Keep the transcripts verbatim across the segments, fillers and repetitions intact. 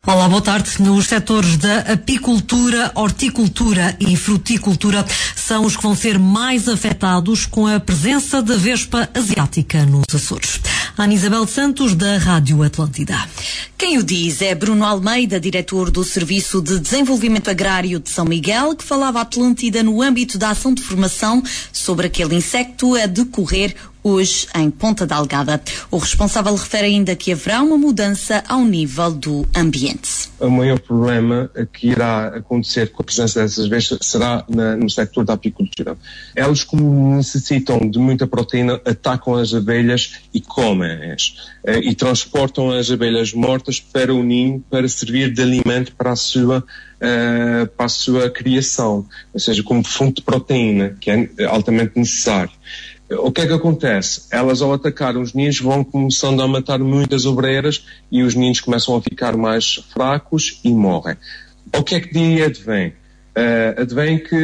Olá, boa tarde. Nos setores da apicultura, horticultura e fruticultura são os que vão ser mais afetados com a presença da vespa asiática nos Açores. Ana Isabel Santos, da Rádio Atlântida. Quem o diz é Bruno Almeida, diretor do Serviço de Desenvolvimento Agrário de São Miguel, que falava à Atlântida no âmbito da ação de formação sobre aquele insecto a decorrer hoje em Ponta Delgada. O responsável refere ainda que haverá uma mudança ao nível do ambiente. O maior problema que irá acontecer com a presença dessas vespas será na, no sector da apicultura. Elas, como necessitam de muita proteína, atacam as abelhas e comem-as. E transportam as abelhas mortas para o ninho para servir de alimento para a sua, uh, para a sua criação, ou seja, como fonte de proteína, que é altamente necessário. O que é que acontece? Elas, ao atacar os ninhos, vão começando a matar muitas obreiras e os ninhos começam a ficar mais fracos e morrem. O que é que daí advém? Uh, advém que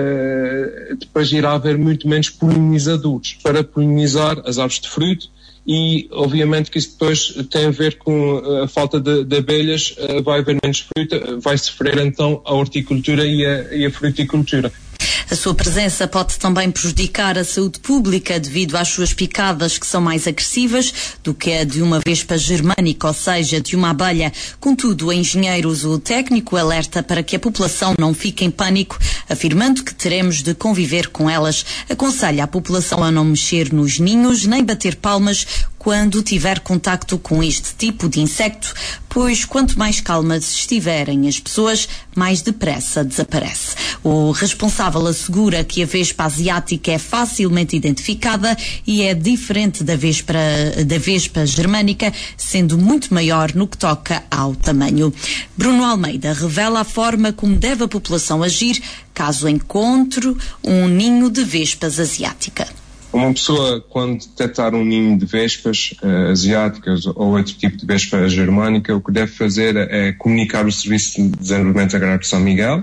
uh, depois irá haver muito menos polinizadores para polinizar as árvores de fruto e, obviamente, que isso depois tem a ver com a falta de, de abelhas, uh, vai haver menos fruta, vai sofrer então a horticultura e a, e a fruticultura. A sua presença pode também prejudicar a saúde pública devido às suas picadas, que são mais agressivas do que a de uma vespa germânica, ou seja, de uma abelha. Contudo, o engenheiro zootécnico alerta para que a população não fique em pânico, afirmando que teremos de conviver com elas. Aconselha a população a não mexer nos ninhos nem bater palmas quando tiver contacto com este tipo de insecto, pois quanto mais calmas estiverem as pessoas, mais depressa desaparece. O responsável assegura que a vespa asiática é facilmente identificada e é diferente da vespa, da vespa germânica, sendo muito maior no que toca ao tamanho. Bruno Almeida revela a forma como deve a população agir caso encontre um ninho de vespas asiática. Uma pessoa, quando detectar um ninho de vespas uh, asiáticas ou outro tipo de vespa germânica, o que deve fazer é comunicar o Serviço de Desenvolvimento Agrário de São Miguel,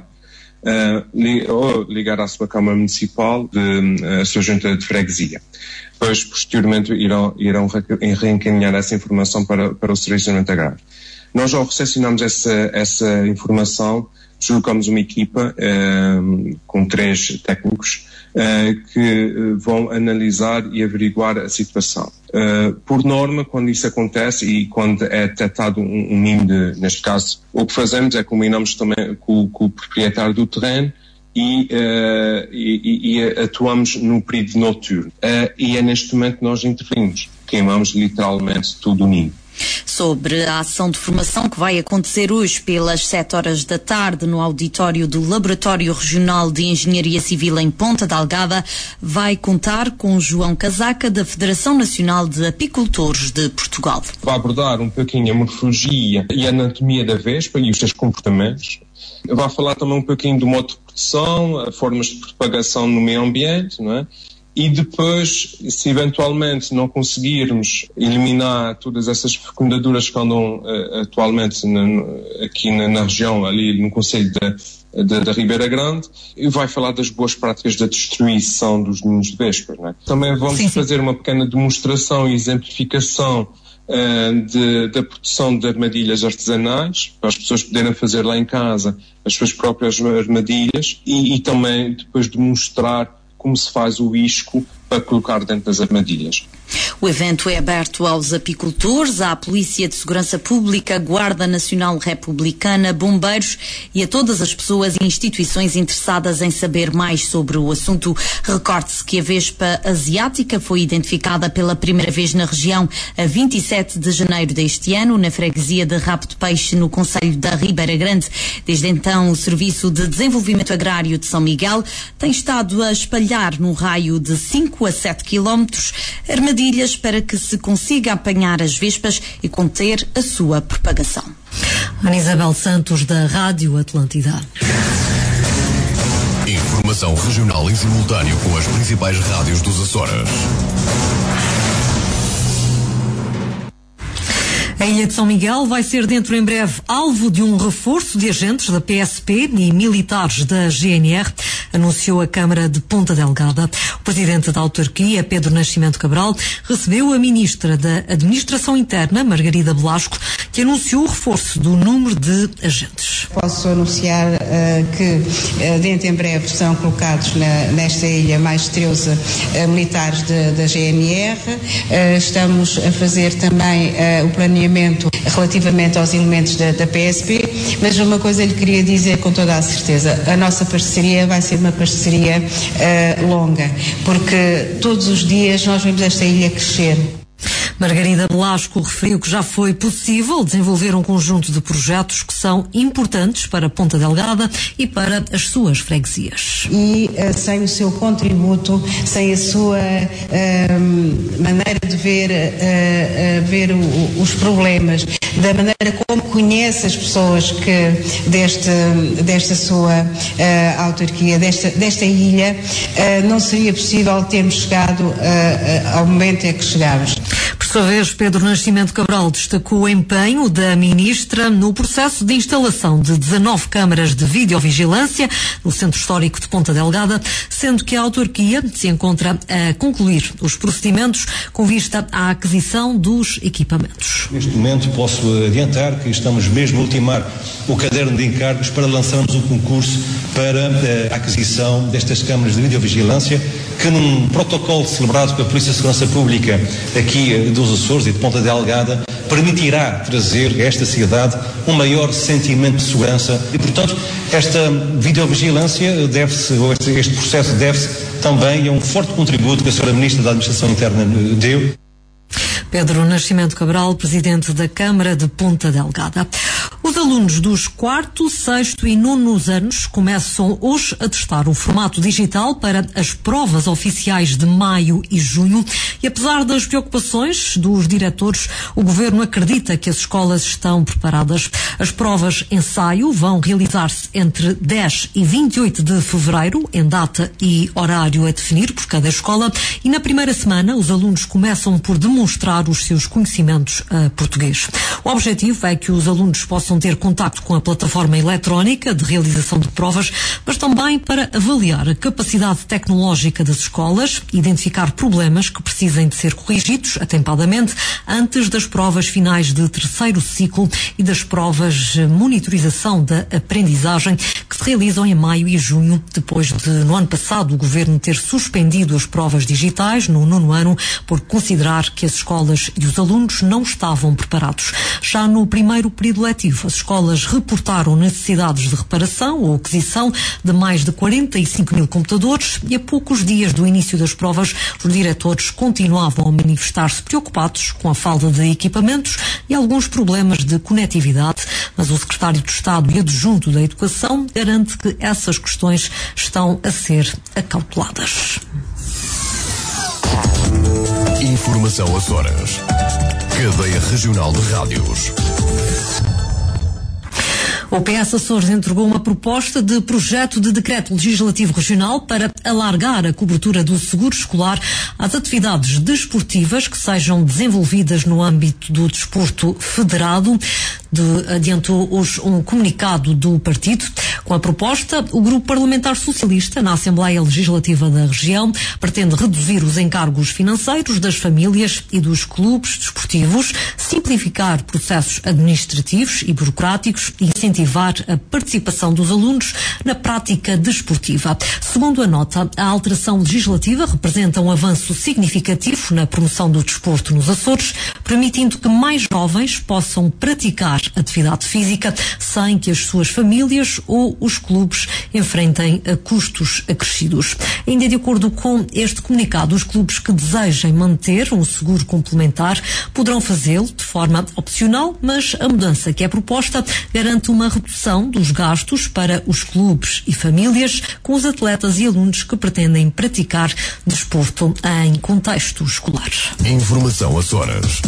uh, li, ou ligar à sua Câmara Municipal, de, uh, a sua junta de freguesia. Depois, posteriormente, irão, irão reencaminhar essa informação para, para o Serviço de Desenvolvimento Agrário. Nós já recepcionamos essa, essa informação, deslocamos uma equipa uh, com três técnicos Uh, que uh, vão analisar e averiguar a situação. Uh, por norma, quando isso acontece e quando é detectado um, um ninho, de, neste caso, o que fazemos é combinamos também com, com o proprietário do terreno e, uh, e, e atuamos no período noturno. Uh, e é neste momento que nós intervimos. Queimamos literalmente todo o ninho. Sobre a ação de formação que vai acontecer hoje pelas sete horas da tarde no auditório do Laboratório Regional de Engenharia Civil em Ponta Delgada, vai contar com João Casaca, da Federação Nacional de Apicultores de Portugal. Vai abordar um pouquinho a morfologia e a anatomia da vespa e os seus comportamentos. Vai falar também um pouquinho do modo de produção, formas de propagação no meio ambiente, não é? E depois, se eventualmente não conseguirmos eliminar todas essas fecundaduras que andam uh, atualmente na, aqui na, na região, ali no concelho da Ribeira Grande, vai falar das boas práticas da destruição dos ninhos de vespas, não é? Também vamos sim, sim. fazer uma pequena demonstração e exemplificação uh, de, da produção de armadilhas artesanais, para as pessoas poderem fazer lá em casa as suas próprias armadilhas e, e também depois demonstrar como se faz o isco para colocar dentro das armadilhas. O evento é aberto aos apicultores, à Polícia de Segurança Pública, Guarda Nacional Republicana, bombeiros e a todas as pessoas e instituições interessadas em saber mais sobre o assunto. Recorde-se que a vespa asiática foi identificada pela primeira vez na região a vinte e sete de janeiro deste ano, na freguesia de Rabo de Peixe, no concelho da Ribeira Grande. Desde então, o Serviço de Desenvolvimento Agrário de São Miguel tem estado a espalhar num raio de cinco a sete quilómetros armadilhas para que se consiga apanhar as vespas e conter a sua propagação. Ana Isabel Santos, da Rádio Atlântida. Informação regional em simultâneo com as principais rádios dos Açores. A Ilha de São Miguel vai ser dentro em breve alvo de um reforço de agentes da P S P e militares da G N R, anunciou a Câmara de Ponta Delgada. O presidente da autarquia, Pedro Nascimento Cabral, recebeu a ministra da Administração Interna, Margarida Velasco, que anunciou o reforço do número de agentes. Posso anunciar uh, que uh, dentro em breve são colocados na, nesta ilha mais treze uh, militares de, da G N R. Uh, estamos a fazer também uh, o planeamento relativamente aos elementos da, da P S P, mas uma coisa lhe queria dizer com toda a certeza: a nossa parceria vai ser uma parceria uh, longa, porque todos os dias nós vemos esta ilha crescer. Margarida Velasco referiu que já foi possível desenvolver um conjunto de projetos que são importantes para Ponta Delgada e para as suas freguesias. E uh, sem o seu contributo, sem a sua uh, maneira de ver, uh, uh, ver o, o, os problemas, da maneira como conhece as pessoas que deste, desta sua uh, autarquia, desta, desta ilha, uh, não seria possível termos chegado uh, uh, ao momento em que chegámos. Por sua vez, Pedro Nascimento Cabral destacou o empenho da ministra no processo de instalação de dezanove câmaras de videovigilância no Centro Histórico de Ponta Delgada, sendo que a autarquia se encontra a concluir os procedimentos com vista à aquisição dos equipamentos. Neste momento posso adiantar que estamos mesmo a ultimar o caderno de encargos para lançarmos um concurso para a aquisição destas câmaras de videovigilância, que num protocolo celebrado pela Polícia de Segurança Pública aqui dos Açores e de Ponta Delgada permitirá trazer a esta cidade um maior sentimento de segurança e, portanto, esta videovigilância deve-se, ou este, este processo deve-se também a um forte contributo que a senhora Ministra da Administração Interna deu. Pedro Nascimento Cabral, presidente da Câmara de Ponta Delgada. Os alunos dos quarto, sexto e nono anos começam hoje a testar o formato digital para as provas oficiais de maio e junho e, apesar das preocupações dos diretores, o Governo acredita que as escolas estão preparadas. As provas ensaio vão realizar-se entre dez e vinte e oito de fevereiro, em data e horário a definir por cada escola, e na primeira semana os alunos começam por demonstrar os seus conhecimentos uh, português. O objetivo é que os alunos possam ter contacto com a plataforma eletrónica de realização de provas, mas também para avaliar a capacidade tecnológica das escolas, identificar problemas que precisem de ser corrigidos atempadamente antes das provas finais de terceiro ciclo e das provas de monitorização da aprendizagem que se realizam em maio e junho, depois de, no ano passado, o Governo ter suspendido as provas digitais no nono ano por considerar que as escolas e os alunos não estavam preparados. Já no primeiro período letivo, as escolas reportaram necessidades de reparação ou aquisição de mais de quarenta e cinco mil computadores e a poucos dias do início das provas, os diretores continuavam a manifestar-se preocupados com a falta de equipamentos e alguns problemas de conectividade, mas o secretário de Estado e adjunto da Educação garante que essas questões estão a ser acauteladas. Informação Açores. Cadeia Regional de Rádios. O P S Açores entregou uma proposta de projeto de decreto legislativo regional para alargar a cobertura do seguro escolar às atividades desportivas que sejam desenvolvidas no âmbito do desporto federado. De, adiantou hoje um comunicado do partido. Com a proposta, o Grupo Parlamentar Socialista, na Assembleia Legislativa da região, pretende reduzir os encargos financeiros das famílias e dos clubes desportivos, simplificar processos administrativos e burocráticos e incentivar a participação dos alunos na prática desportiva. Segundo a nota, a alteração legislativa representa um avanço significativo na promoção do desporto nos Açores, permitindo que mais jovens possam praticar atividade física sem que as suas famílias ou os clubes enfrentem custos acrescidos. Ainda de acordo com este comunicado, os clubes que desejem manter um seguro complementar poderão fazê-lo de forma opcional, mas a mudança que é proposta garante uma redução dos gastos para os clubes e famílias com os atletas e alunos que pretendem praticar desporto em contexto escolar. Informação Açores.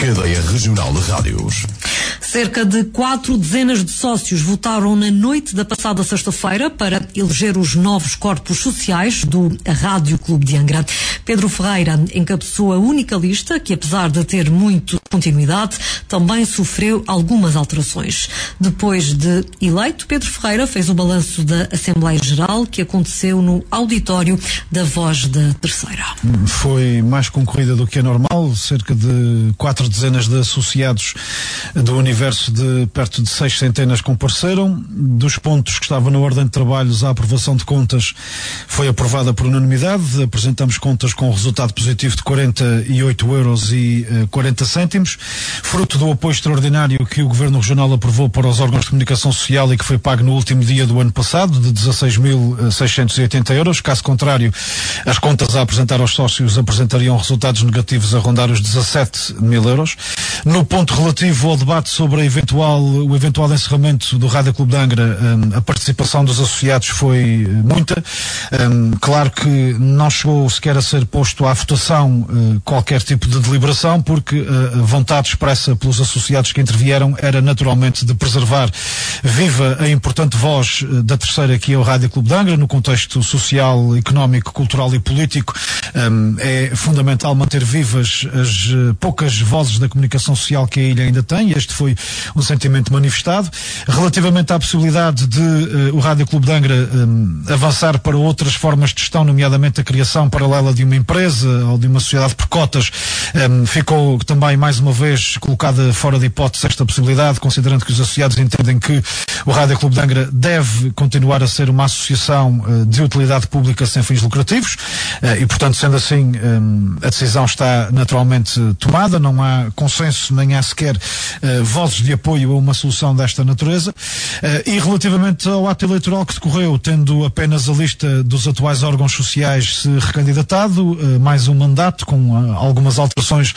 Cadeia Regional de Rádios. Cerca de quatro dezenas de sócios votaram na noite da passada sexta-feira para eleger os novos corpos sociais do Rádio Clube de Angra. Pedro Ferreira encabeçou a única lista que, apesar de ter muito continuidade, também sofreu algumas alterações. Depois de eleito, Pedro Ferreira fez o balanço da Assembleia Geral que aconteceu no auditório da Voz da Terceira. Foi mais concorrida do que é normal, cerca de quatro dezenas de associados do universo de perto de seis centenas compareceram. Dos pontos que estavam na ordem de trabalhos, a aprovação de contas foi aprovada por unanimidade. Apresentamos contas com resultado positivo de quarenta e oito euros e quarenta cêntimos, fruto do apoio extraordinário que o Governo Regional aprovou para os órgãos de comunicação social e que foi pago no último dia do ano passado, de dezasseis mil seiscentos e oitenta euros. Caso contrário, as contas a apresentar aos sócios apresentariam resultados negativos a rondar os dezassete mil euros. No ponto relativo ao debate sobre a eventual, o eventual encerramento do Rádio Clube de Angra, um, a participação dos associados foi muita. Um, claro que não chegou sequer a ser posto à votação uh, qualquer tipo de deliberação, porque uh, a vontade expressa pelos associados que intervieram era naturalmente de preservar viva a importante voz uh, da terceira, que é o Rádio Clube de Angra, no contexto social, económico, cultural e político. Um, é fundamental manter vivas as uh, poucas vozes da comunicação social que a ilha ainda tem, e este foi um sentimento manifestado. Relativamente à possibilidade de uh, o Rádio Clube de Angra um, avançar para outras formas de gestão, nomeadamente a criação paralela de uma empresa ou de uma sociedade por cotas, um, ficou também mais uma vez colocada fora de hipótese esta possibilidade, considerando que os associados entendem que o Rádio Clube de Angra deve continuar a ser uma associação uh, de utilidade pública sem fins lucrativos, uh, e portanto, sendo assim, um, a decisão está naturalmente tomada, não há consenso, nem há sequer uh, vozes de apoio a uma solução desta natureza. Uh, e relativamente ao ato eleitoral que decorreu, tendo apenas a lista dos atuais órgãos sociais se recandidatado, uh, mais um mandato com uh, algumas alterações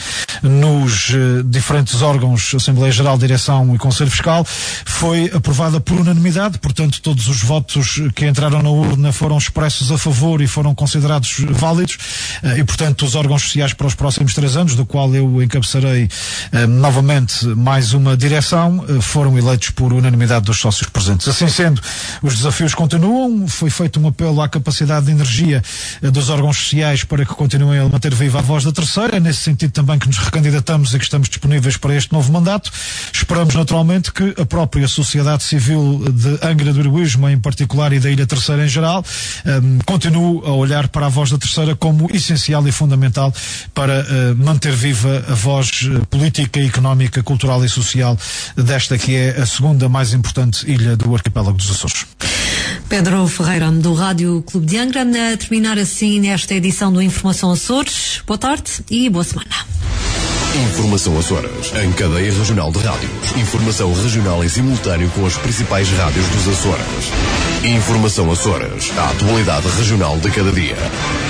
nos uh, diferentes órgãos, Assembleia Geral, Direção e Conselho Fiscal, foi aprovada por unanimidade. Portanto, todos os votos que entraram na urna foram expressos a favor e foram considerados válidos, uh, e portanto os órgãos sociais para os próximos três anos, do qual eu encabeçarei uh, novamente mais uma direção, uh, foram eleitos por unanimidade dos sócios presentes. Assim sendo, os desafios continuam. Foi feito um apelo à capacidade de energia uh, dos órgãos sociais para que continuem a manter viva a voz da terceira. É nesse sentido também que nos recandidatamos e que estamos disponíveis para este novo mandato. Esperamos naturalmente que a própria sociedade civil de Angra do Heroísmo, em particular, e da Ilha Terceira em geral, um, continue a olhar para a voz da terceira como essencial e fundamental para uh, manter viva a voz uh, política, económica, cultural e social desta que é a segunda mais importante ilha do arquipélago dos Açores. Pedro Ferreira, do Rádio Clube de Angra, a terminar assim nesta edição do Informação Açores. Boa tarde e boa semana. Informação Açores, em cadeia regional de rádios. Informação regional em simultâneo com as principais rádios dos Açores. Informação Açores, a atualidade regional de cada dia.